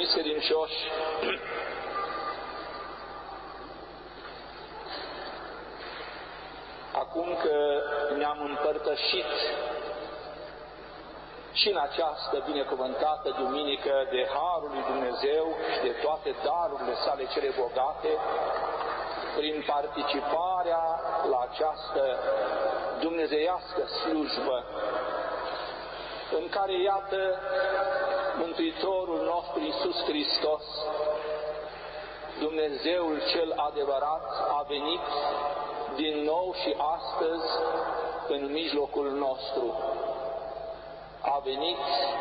Iubiți credincioși, acum că ne-am împărtășit și în această binecuvântată duminică de Harul lui Dumnezeu și de toate darurile sale cele bogate, prin participarea la această dumnezeiască slujbă, în care, iată, Mântuitorul nostru Iisus Hristos, Dumnezeul cel adevărat, a venit din nou și astăzi în mijlocul nostru. A venit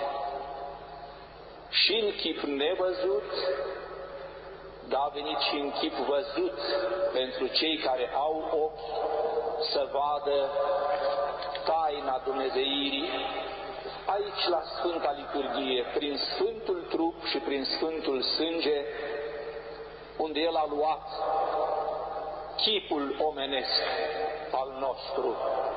și în chip nevăzut, dar a venit și în chip văzut pentru cei care au ochi să vadă taina dumnezeirii, aici la Sfânta Liturghie, prin Sfântul Trup și prin Sfântul Sânge, unde El a luat chipul omenesc al nostru.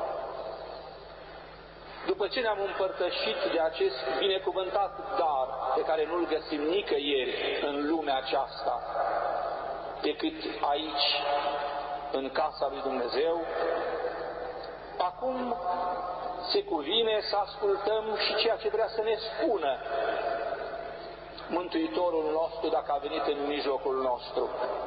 După ce ne-am împărtășit de acest binecuvântat dar, pe care nu-l găsim nicăieri în lumea aceasta, decât aici, în casa lui Dumnezeu, acum se cuvine să ascultăm și ceea ce vrea să ne spună Mântuitorul nostru dacă a venit în mijlocul nostru.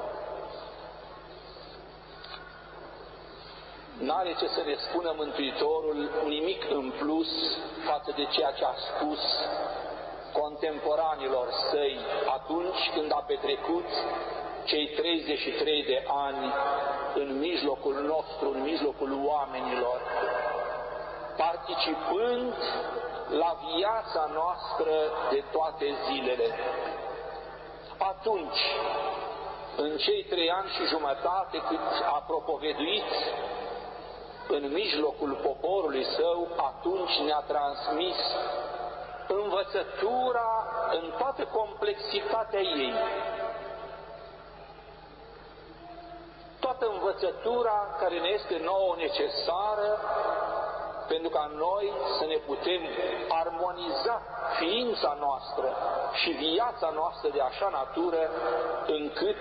N-are ce să ne spună Mântuitorul nimic în plus față de ceea ce a spus contemporanilor săi atunci când a petrecut cei 33 de ani în mijlocul nostru, în mijlocul oamenilor, participând la viața noastră de toate zilele. Atunci, în cei 3 ani și jumătate cât a propovăduit în mijlocul poporului său, atunci ne-a transmis învățătura în toată complexitatea ei. Toată învățătura care ne este nouă necesară pentru ca noi să ne putem armoniza ființa noastră și viața noastră de așa natură încât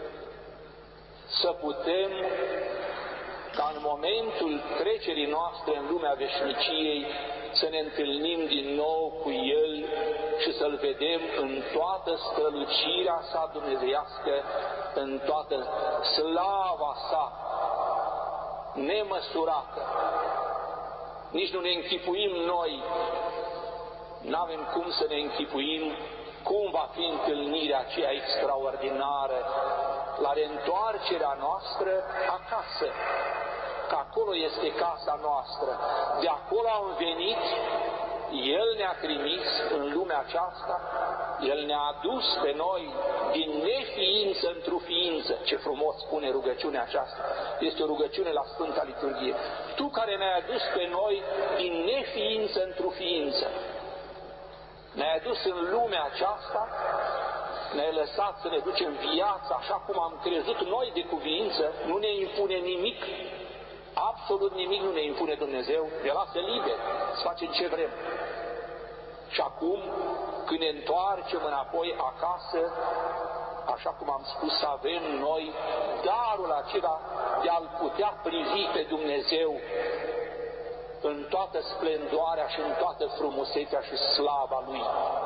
să putem ca în momentul trecerii noastre în lumea veșniciei să ne întâlnim din nou cu El și să-L vedem în toată strălucirea sa dumnezeiască, în toată slava sa nemăsurată. Nici nu ne închipuim noi, n-avem cum să ne închipuim cum va fi întâlnirea aceea extraordinară la reîntoarcerea noastră acasă, că acolo este casa noastră. De acolo am venit, El ne-a trimis în lumea aceasta, El ne-a adus pe noi din neființă într-o ființă. Ce frumos spune rugăciunea aceasta. Este o rugăciune la Sfânta Liturghie. Tu care ne-ai adus pe noi din neființă într-o ființă, ne-ai adus în lumea aceasta, ne-ai lăsat să ne ducem viața așa cum am crezut noi de cuviință, nu ne impune nimic, absolut nimic nu ne impune Dumnezeu, ne lasă liber să facem ce vrem. Și acum, când ne întoarcem înapoi acasă, așa cum am spus, să avem noi darul acela de a-L putea privi pe Dumnezeu în toată splendoarea și în toată frumusețea și slava Lui.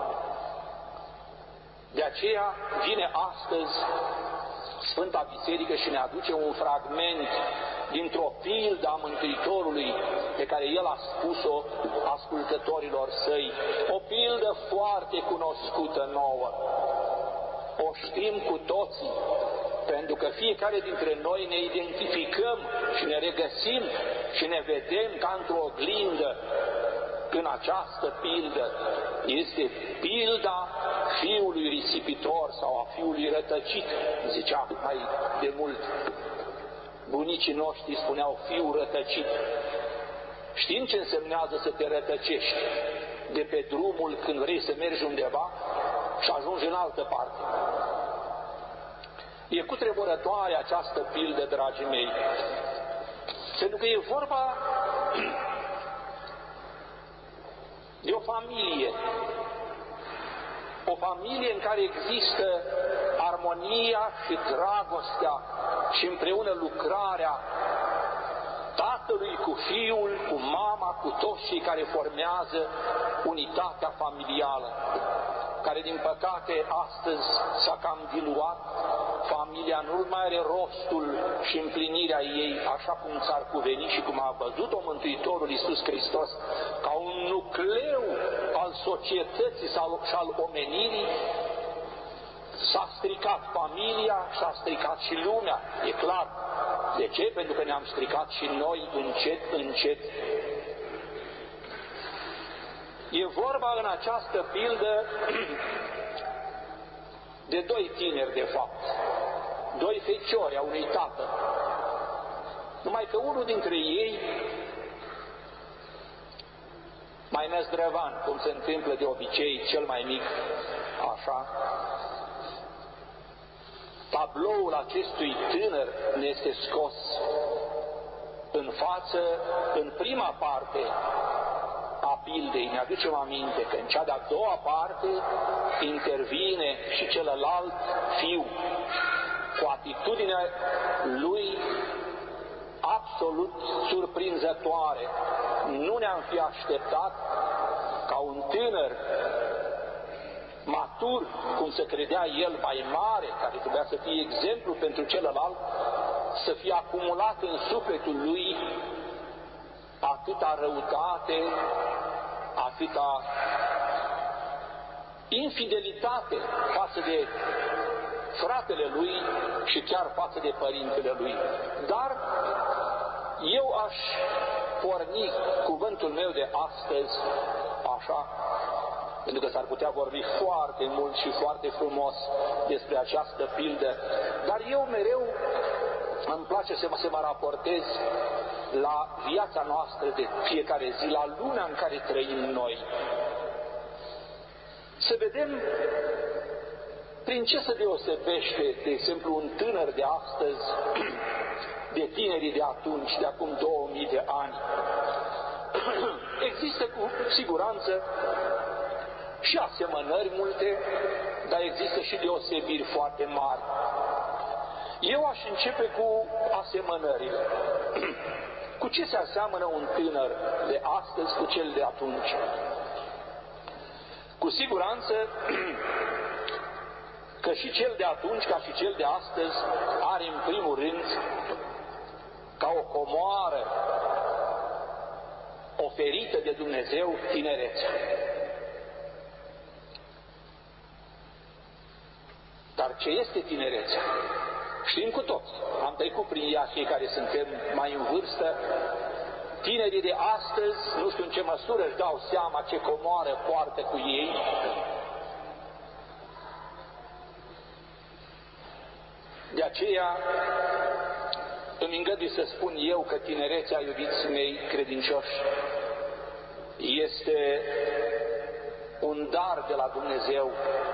De aceea vine astăzi Sfânta Biserică și ne aduce un fragment dintr-o pildă a Mântuitorului pe care El a spus-o ascultătorilor Săi. O pildă foarte cunoscută nouă. O știm cu toții, pentru că fiecare dintre noi ne identificăm și ne regăsim și ne vedem ca într-o oglindă în această pildă. Este pilda fiului risipitor sau a fiului rătăcit, zicea mai de mult. Bunicii noștri spuneau fiul rătăcit. Știm ce însemnează să te rătăcești de pe drumul când vrei să mergi undeva și ajungi în altă parte. E cutremurătoare această pildă, dragii mei, pentru că e vorba de o familie o familie în care există armonia și dragostea și împreună lucrarea tatălui cu fiul, cu mama, cu toți cei care formează unitatea familială, care din păcate astăzi s-a cam diluat. Familia nu mai are rostul și împlinirea ei așa cum s-ar cuveni și cum a văzut-o Mântuitorul Iisus Hristos, ca un nucleu al societății și al omenirii. S-a stricat familia, s-a stricat și lumea, e clar. De ce? Pentru că ne-am stricat și noi încet, încet. E vorba în această pildă de doi tineri, de fapt, doi feciori a unui tată. Numai că unul dintre ei, mai năzdrăvan, cum se întâmplă de obicei, cel mai mic, așa, tabloul acestui tânăr ne este scos în față în prima parte a pildei. Ne aducem aminte că în cea de-a doua parte intervine și celălalt fiu cu atitudinea lui absolut surprinzătoare. Nu ne-am fi așteptat ca un tânăr matur, cum se credea el, mai mare, care trebuia să fie exemplu pentru celălalt, să fie acumulat în sufletul lui atâta răutate, atâta infidelitate față de fratele lui și chiar față de părintele lui. Dar eu aș porni cuvântul meu de astăzi așa, pentru că s-ar putea vorbi foarte mult și foarte frumos despre această pildă, dar eu mereu îmi place să mă raportez la viața noastră de fiecare zi, la lumea în care trăim noi. Să vedem prin ce se deosebește, de exemplu, un tânăr de astăzi de tinerii de atunci, de acum 2000 de ani. Există cu siguranță și asemănări multe, dar există și deosebiri foarte mari. Eu aș începe cu asemănările. Cu ce se aseamănă un tânăr de astăzi cu cel de atunci? Cu siguranță că și cel de atunci, ca și cel de astăzi, are în primul rând ca o comoară oferită de Dumnezeu tinerețea. Dar ce este tinerețea? Știm cu toți, am trecut prin ea cei care suntem mai în vârstă. Tinerii de astăzi, nu știu în ce măsură își dau seama ce comoară poartă cu ei. De aceea îmi îngădui să spun eu că tinerețea, iubiții mei credincioși, este un dar de la Dumnezeu.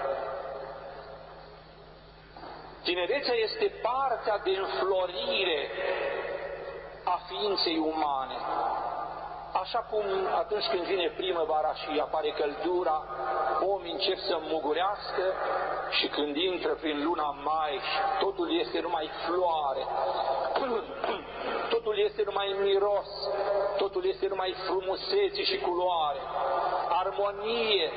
Tinerețea este partea de înflorire a ființei umane. Așa cum atunci când vine primăvara și apare căldura, omii încep să mugurească și când intră prin luna mai și totul este numai floare, totul este numai miros, totul este numai frumusețe și culoare, armonie,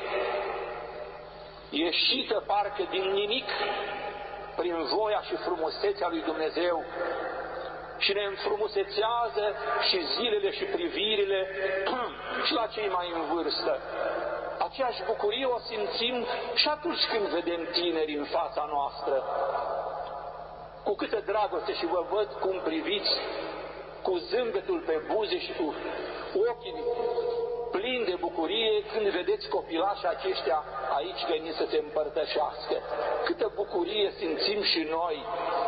ieșită parcă din nimic, prin voia și frumusețea lui Dumnezeu, și ne înfrumusețează și zilele și privirile și la cei mai în vârstă. Aceeași bucurie o simțim și atunci când vedem tineri în fața noastră. Cu câtă dragoste și vă văd cum priviți, cu zâmbetul pe buze și cu ochii plini de bucurie când vedeți copilașii aceștia aici veniți să se împărtășească. Câtă bucurie simțim și noi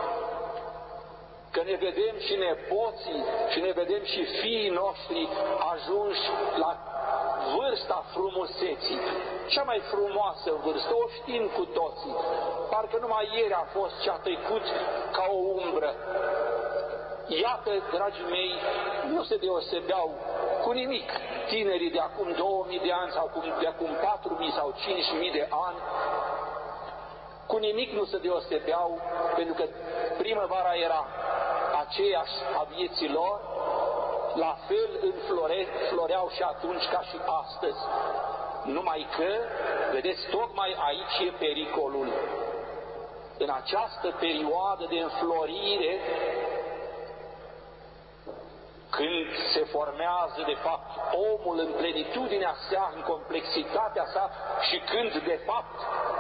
că ne vedem și nepoții și ne vedem și fiii noștri ajunși la vârsta frumuseții. Cea mai frumoasă vârstă, o știm cu toții. Parcă numai ieri a fost ce a trecut ca o umbră. Iată, dragii mei, nu se deosebeau cu nimic tinerii de acum 2000 de ani sau de acum 4000 sau 5000 de ani, cu nimic nu se deosebeau, pentru că primăvara era aceeași a vieții lor, la fel floreau și atunci ca și astăzi. Numai că, vedeți, tocmai aici e pericolul. În această perioadă de înflorire, când se formează, de fapt, omul în plenitudinea sa, în complexitatea sa și când, de fapt,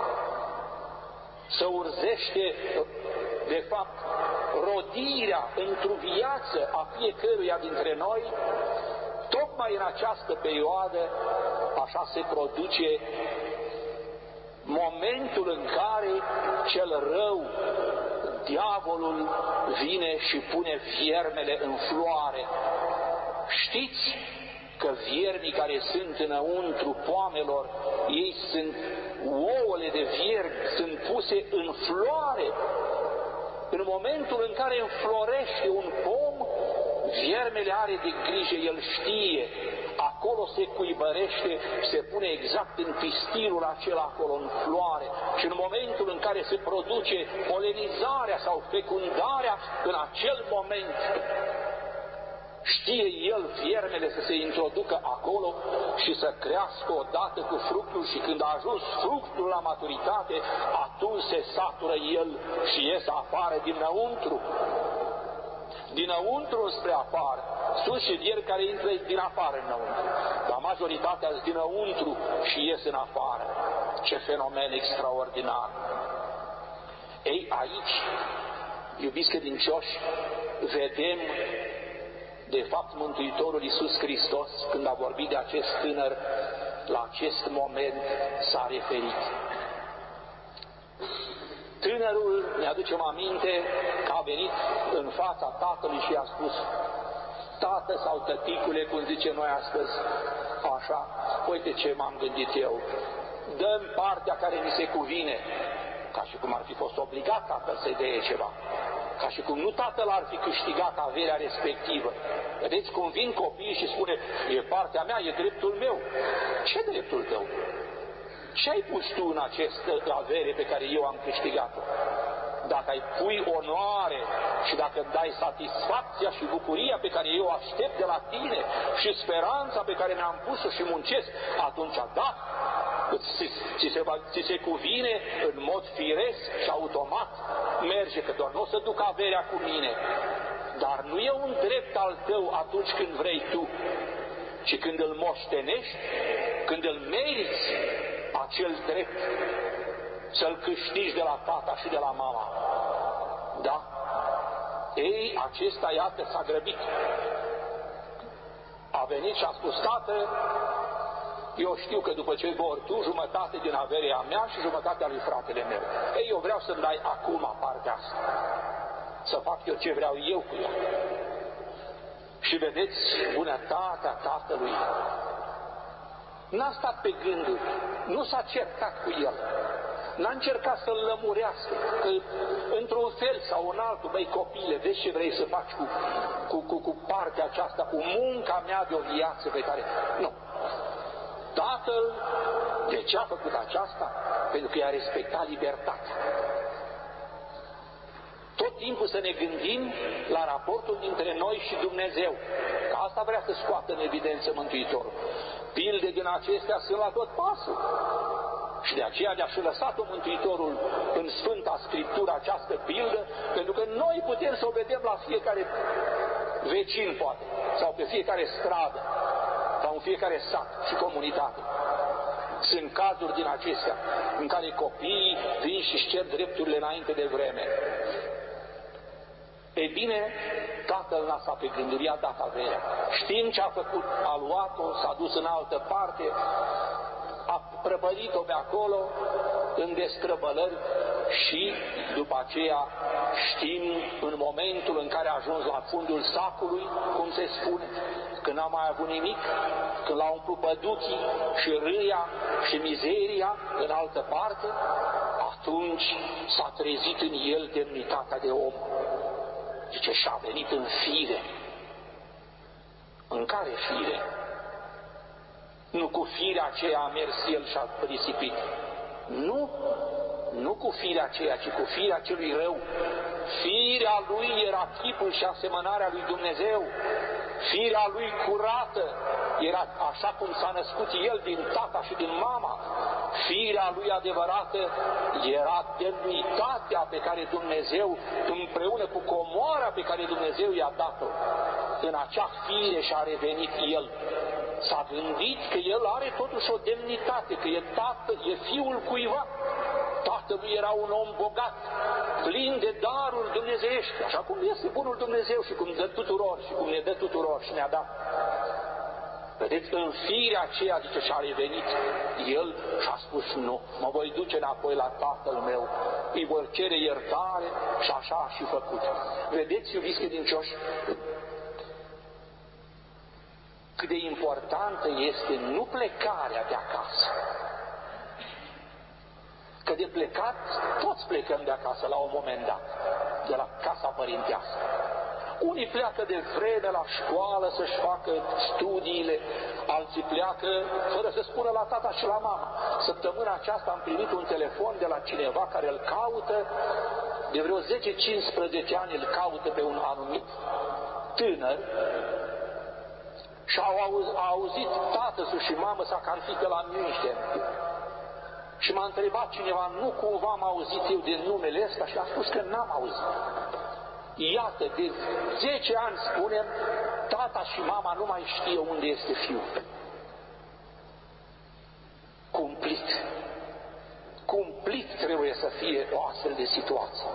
se urzește, de fapt, rodirea într-o viață a fiecăruia dintre noi, tocmai în această perioadă, așa se produce momentul în care cel rău, diavolul, vine și pune viermele în floare. Știți că viermii care sunt înăuntru poamelor, ei sunt, ouăle de viermi sunt puse în floare. În momentul în care înflorește un pom, viermele are de grijă, el știe, acolo se cuibărește, se pune exact în pistilul acela acolo, în floare. Și în momentul în care se produce polenizarea sau fecundarea, în acel moment știe el, viermele, să se introducă acolo și să crească odată cu fructul și când a ajuns fructul la maturitate, atunci se satură el și iese afară dinăuntru. Dinăuntru spre afară. Sunt și vieri care intră din afară înăuntru, dar majoritatea sunt dinăuntru și ies în afară. Ce fenomen extraordinar! Ei, aici, iubiți credincioși, vedem de fapt Mântuitorul Iisus Hristos, când a vorbit de acest tânăr, la acest moment s-a referit. Tânărul, ne aducem aminte, că a venit în fața tatălui și i-a spus: tată sau tăticule, cum zice noi astăzi, așa, uite ce m-am gândit eu, dă-mi partea care mi se cuvine, ca și cum ar fi fost obligat tatăl să-i dea ceva, ca și cum nu tatăl ar fi câștigat averea respectivă. Vedeți cum vin copiii și spune: e partea mea, e dreptul meu. Ce dreptul tău? Ce ai pus tu în această avere pe care eu am câștigat-o? Dacă ai pui onoare și dacă îmi dai satisfacția și bucuria pe care eu aștept de la tine și speranța pe care mi-am pus-o și muncesc, atunci da, ți se cuvine în mod firesc și automat, merge, că doar nu o să duc averea cu mine. Dar nu e un drept al tău atunci când vrei tu, ci când îl moștenești, când îl meriți, acel drept să-l câștigi de la tata și de la mama. Da? Ei, acesta, iată, s-a grăbit. A venit și a spus: tată, eu știu că după ce vor tu, jumătate din averea mea și jumătatea lui fratele meu. Ei, eu vreau să-mi dai acum partea asta, să fac eu ce vreau eu cu ea. Și vedeți bunătatea tatălui. N-a stat pe gânduri, nu s-a certat cu el, n-a încercat să-l lămurească, că într-un fel sau în altul: băi copile, vezi ce vrei să faci cu partea aceasta, cu munca mea de o viață pe care... Nu. Tatăl, de ce a făcut aceasta? Pentru că i-a respectat libertatea. Tot timpul să ne gândim la raportul dintre noi și Dumnezeu, că asta vrea să scoată în evidență Mântuitorul. Pilde din acestea sunt la tot pasul. Și de aceea ne-a și lăsat-o Mântuitorul în Sfânta Scriptură această pildă, pentru că noi putem să o vedem la fiecare vecin, poate, sau pe fiecare stradă, sau în fiecare sat și comunitate. Sunt cazuri din acestea în care copiii vin și-și cer drepturile înainte de vreme. Ei bine, tatăl n-a stat pe gânduri, i-a dat averea. Știm ce a făcut, a luat-o, s-a dus în altă parte, a prăpădit-o pe acolo, în destrăbălări și după aceea știm în momentul în care a ajuns la fundul sacului, cum se spune, când n-a mai avut nimic, când l-a umplut păduchii și râia și mizeria în altă parte, atunci s-a trezit în el demnitatea de om. Zice, și-a venit în fire. În care fire? Nu cu firea aceea a mers el și a risipit. Nu cu firea aceea, ci cu firea celui rău. Firea lui era chipul și asemănarea lui Dumnezeu. Firea lui curată era așa cum s-a născut el din tata și din mama. Firea lui adevărată era demnitatea pe care Dumnezeu, împreună cu comoara pe care Dumnezeu i-a dat-o, în acea fire și-a revenit el. S-a gândit că el are totuși o demnitate, că e tată, e fiul cuiva. Tatălui era un om bogat, plin de daruri dumnezeiești, așa cum este bunul Dumnezeu și cum dă tuturor și cum ne dă tuturor și ne-a dat. Vedeți, în firea aceea, zice, și-a revenit el și a spus, nu, mă voi duce înapoi la tatăl meu, îi voi cere iertare și așa a și făcut. Vedeți, iubiți credincioși, cât de importantă este nu plecarea de acasă. Că de plecat, toți plecăm de acasă la un moment dat, de la casa părintească. Unii pleacă de vreme la școală să-și facă studiile, alții pleacă fără să spună la tata și la mama. Săptămâna aceasta am primit un telefon de la cineva care îl caută, de vreo 10-15 ani îl caută pe un anumit tânăr și a auzit tatăl și mamă sa că ar fi pe la München. Și m-a întrebat cineva, nu cumva am auzit eu de numele ăsta? Și a spus că n-am auzit. Iată, de 10 ani, spunem, tata și mama nu mai știe unde este fiul. Cumplit trebuie să fie o astfel de situație.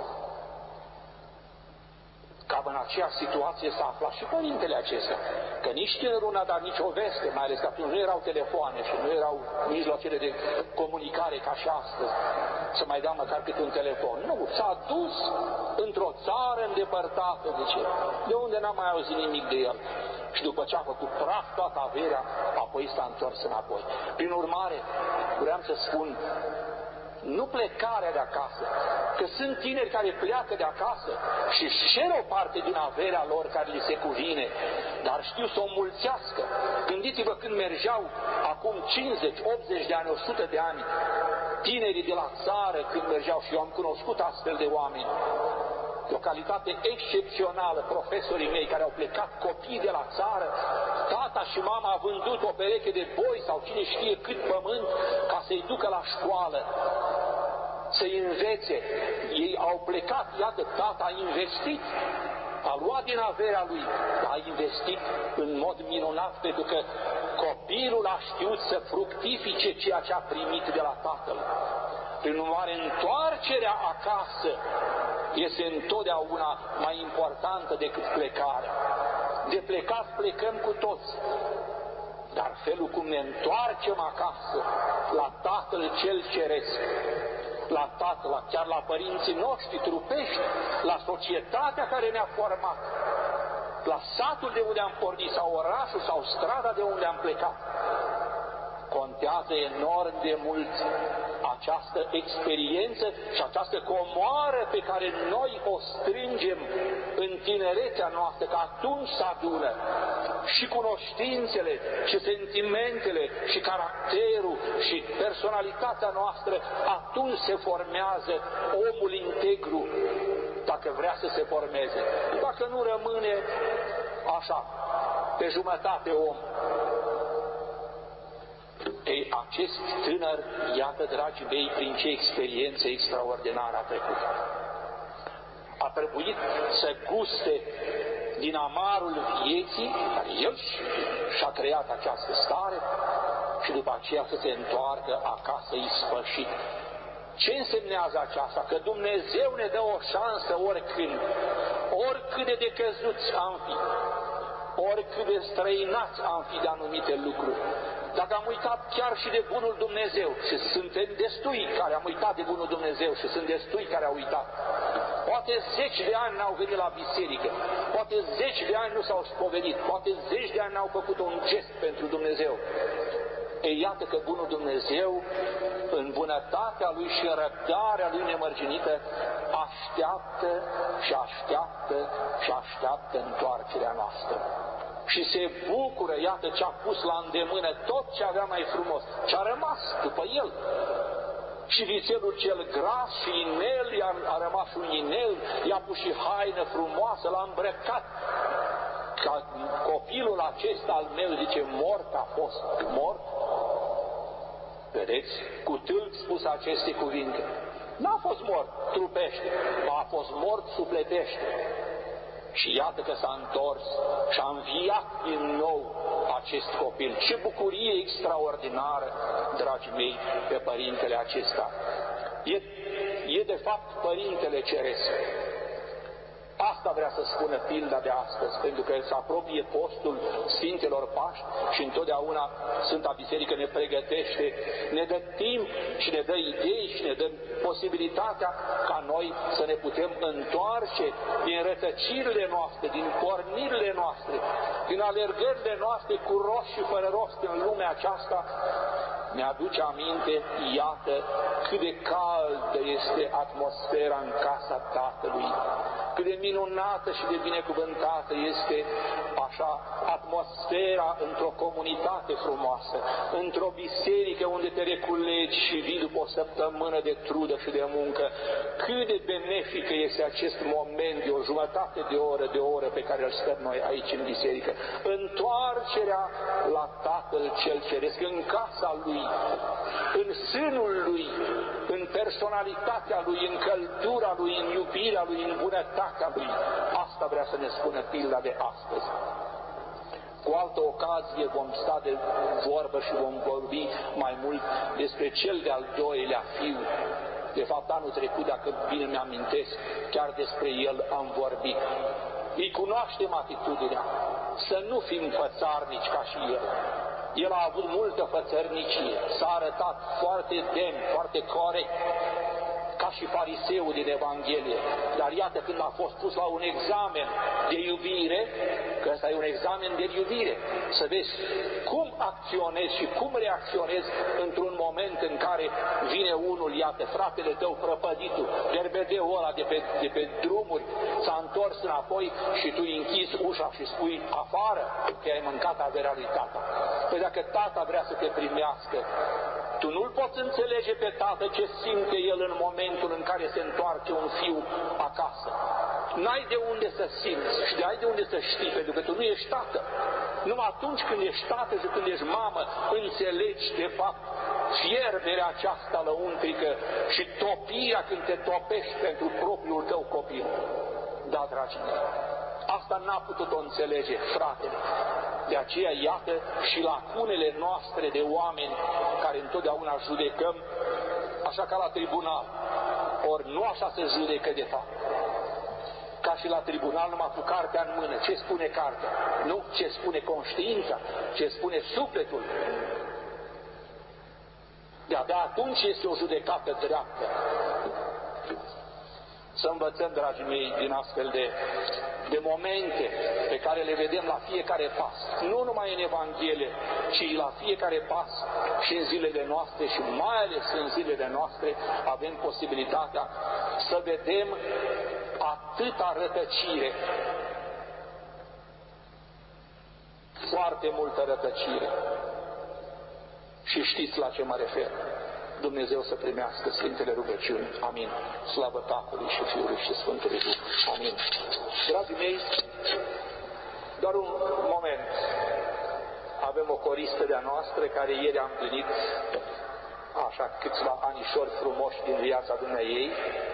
Cam în aceeași situație s-a aflat și părintele acesta, că nici tânărul n-a dat nicio veste, mai ales că atunci nu erau telefoane și nu erau mijloacele de comunicare ca și astăzi, să mai dea măcar câte un telefon. Nu, s-a dus într-o țară îndepărtată, de unde n-am mai auzit nimic de el. Și după ce a făcut praf toată averea, apoi s-a întors înapoi. Prin urmare, vreau să spun, nu plecarea de acasă, că sunt tineri care pleacă de acasă și își cer o parte din averea lor care li se cuvine, dar știu să o mulțească. Gândiți-vă când mergeau acum 50, 80 de ani, 100 de ani, tinerii de la țară când mergeau, și eu am cunoscut astfel de oameni, de o calitate excepțională, profesorii mei care au plecat copii de la țară, tata și mama a vândut o pereche de boi sau cine știe cât pământ ca să-i ducă la școală, să-i învețe. Ei au plecat, iată, tata a investit, a luat din averea lui, a investit în mod minunat, pentru că copilul a știut să fructifice ceea ce a primit de la tatăl. Prin urmare, întoarcerea acasă este întotdeauna mai importantă decât plecarea. De plecat plecăm cu toți, dar felul cum ne întoarcem acasă, la Tatăl cel Ceresc, la Tatăl, chiar la părinții noștri trupești, la societatea care ne-a format, la satul de unde am pornit, sau orașul, sau strada de unde am plecat, contează enorm de mult această experiență și această comoară pe care noi o strângem în tinerețea noastră, că atunci se adună și cunoștințele, și sentimentele, și caracterul, și personalitatea noastră, atunci se formează omul integru, dacă vrea să se formeze. Dacă nu rămâne așa, pe jumătate om. Ei, acest tânăr, iată, dragii mei, prin ce experiență extraordinară a trecut. A trebuit să guste din amarul vieții, care el și-a creat această stare, și după aceea să se întoarcă acasă ispășit. Ce însemnează aceasta? Că Dumnezeu ne dă o șansă oricând, oricât de decăzuți am fi, oricât de străinați am fi de anumite lucruri. Dacă am uitat chiar și de bunul Dumnezeu, și suntem destui care am uitat de bunul Dumnezeu și sunt destui care au uitat, poate 10 de ani n-au venit la biserică, poate 10 de ani nu s-au spovedit, poate 10 de ani n-au făcut un gest pentru Dumnezeu. Ei, iată că bunul Dumnezeu, în bunătatea Lui și în răbdarea Lui nemărginită, așteaptă și așteaptă și așteaptă întoarcerea noastră. și se bucură, iată ce a pus la îndemână tot ce avea mai frumos, ce a rămas după el. Și vițelul cel gras și inel, a rămas un inel, i-a pus și haină frumoasă, l-a îmbrăcat. Ca copilul acesta al meu, zice, mort a fost, mort. Vedeți? Cu tâlc spus aceste cuvinte. N-a fost mort trupește, a fost mort sufletește. Și iată că s-a întors și a înviat din nou acest copil. Ce bucurie extraordinară, dragii mei, pe părintele acesta. E de fapt Părintele Ceresc. Asta vrea să spună pilda de astăzi, pentru că se apropie postul Sfintelor Paști și întotdeauna Sfânta Biserică ne pregătește, ne dă timp și ne dă idei și ne dă posibilitatea ca noi să ne putem întoarce din rătăcirile noastre, din pornirile noastre, din alergările noastre cu rost și fără rost în lumea aceasta. Mi-aduce aminte, iată, cât de caldă este atmosfera în casa Tatălui, cât de minunată și de binecuvântată este așa atmosfera într-o comunitate frumoasă, într-o biserică unde te reculegi și vii după o săptămână de trudă și de muncă. Cât de benefică este acest moment de o jumătate de oră pe care îl stăm noi aici în biserică. Întoarcerea la Tatăl cel Ceresc, în casa Lui, în sânul Lui, în personalitatea Lui, în căldura Lui, în iubirea Lui, în bunătatea Lui. Asta vrea să ne spună pilda de astăzi. Cu altă ocazie vom sta de vorbă și vom vorbi mai mult despre cel de-al doilea fiu. De fapt, anul trecut, dacă bine mi-amintesc, chiar despre el am vorbit. Îi cunoaștem atitudinea, să nu fim fățarnici ca și el. El a avut multă fățărnicie, s-a arătat foarte demn, foarte corect, ca și fariseul din Evanghelie. Dar iată, când a fost pus la un examen de iubire, că ăsta e un examen de iubire, să vezi cum acționezi și cum reacționezi într-un moment în care vine unul, iată, fratele tău prăpăditul, gerbedeul ăla de pe drumuri, s-a întors înapoi și tu îi închizi ușa și spui afară că ai mâncat averea lui tata. Păi dacă tata vrea să te primească, tu nu-l poți înțelege pe tată ce simte el în momentul în care se întoarce un fiu acasă. N-ai de unde să simți și n-ai de unde să știi, pentru că tu nu ești tată. Numai atunci când ești tată și când ești mamă, înțelegi de fapt fierberea aceasta lăuntrică și topirea când te topești pentru propriul tău copil. Da, dragii mei, asta n-a putut-o înțelege fratele. De aceea, iată, și lacunele noastre de oameni care întotdeauna judecăm așa ca la tribunal. Ori nu așa se judecă de fapt. Ca și la tribunal numai cu cartea în mână. Ce spune cartea? Nu ce spune conștiința, ce spune sufletul. De-abia atunci este o judecată dreaptă. Să învățăm, dragii mei, din astfel de momente pe care le vedem la fiecare pas. Nu numai în Evanghelie, ci la fiecare pas și în zilele noastre și mai ales în zilele noastre avem posibilitatea să vedem atâta rătăcire. Foarte multă rătăcire. Și știți la ce mă refer. Dumnezeu să primească Sfintele rugăciuni. Amin. Slavă Tatălui și Fiului și Sfântului Duh. Amin. Dragii mei, doar un moment. Avem o coristă de-a noastră care ieri a împlinit așa câțiva anișori frumoși din viața dumneaei